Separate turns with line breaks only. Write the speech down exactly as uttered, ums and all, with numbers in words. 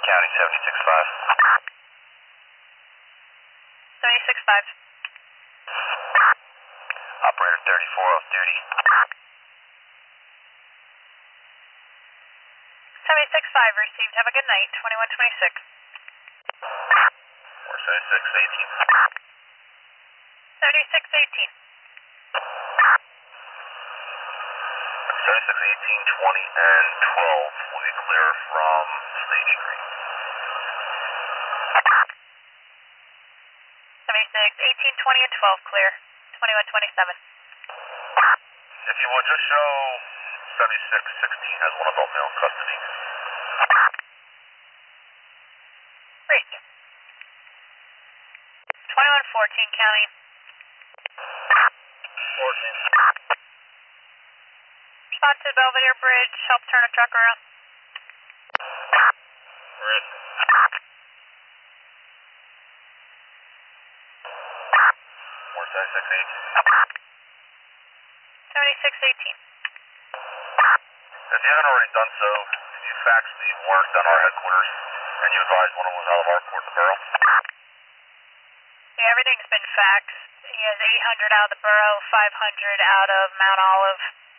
County, seventy-six five.
seventy-six five.
Operator thirty-four off duty.
seventy-six five received. Have a good night. twenty-one twenty-six.
four seventy-six eighteen.
seventy-six eighteen.
seventy-six eighteen, twenty, and twelve will be clear from State Street.
seventy-six eighteen, twenty, and twelve clear. twenty-one twenty-seven.
If you would just show seventy-six sixteen has one adult male in custody.
Great. twenty-one fourteen County.
fourteen.
Respond to Belvedere Bridge. Help turn a truck around.
Red. four seventy-six eighteen.
seventy-six eighteen.
If you haven't already done so, can you fax the warrant down our headquarters and you advise one of them was out of our court in the borough?
Yeah, everything's been faxed. He has eight hundred out of the borough, five hundred out of Mount Olive.